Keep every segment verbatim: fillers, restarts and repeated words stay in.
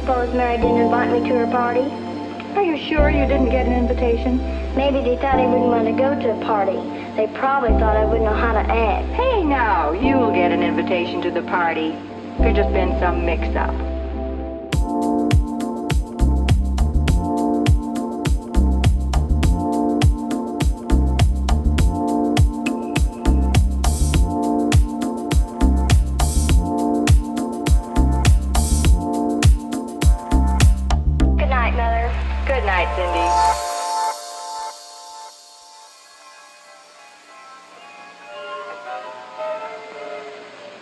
suppose Mary didn't invite me to her party? Are you sure you didn't get an invitation? Maybe they thought I wouldn't want to go to a party. They probably thought I wouldn't know how to act. Hey, now, you'll get an invitation to the party. Could just been some mix-up. Good night, Mother. Good night, Cindy.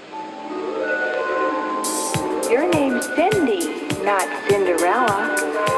Your name's Cindy, not Cinderella.